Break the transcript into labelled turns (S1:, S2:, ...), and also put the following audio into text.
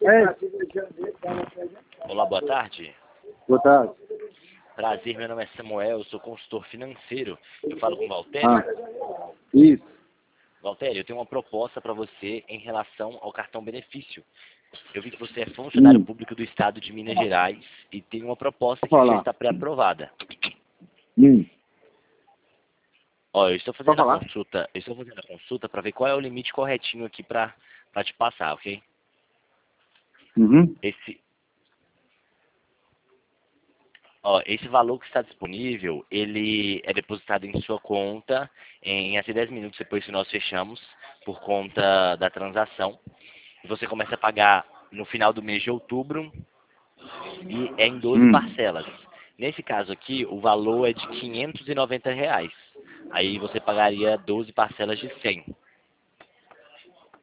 S1: Olá, boa tarde.
S2: Boa tarde.
S1: Prazer, meu nome é Samuel, eu sou consultor financeiro. Eu falo com o Valtério.
S2: Isso.
S1: Valtério, eu tenho uma proposta para você em relação ao cartão benefício. Eu vi que você é funcionário público do estado de Minas Gerais e tem uma proposta que já está pré-aprovada. Ó, eu estou fazendo a consulta para ver qual é o limite corretinho aqui para te passar, ok? Esse valor que está disponível, ele é depositado em sua conta em até 10 minutos depois que nós fechamos, por conta da transação. E você começa a pagar no final do mês de outubro e é em 12 parcelas. Nesse caso aqui, o valor é de R$ 590. Aí você pagaria 12 parcelas de 100.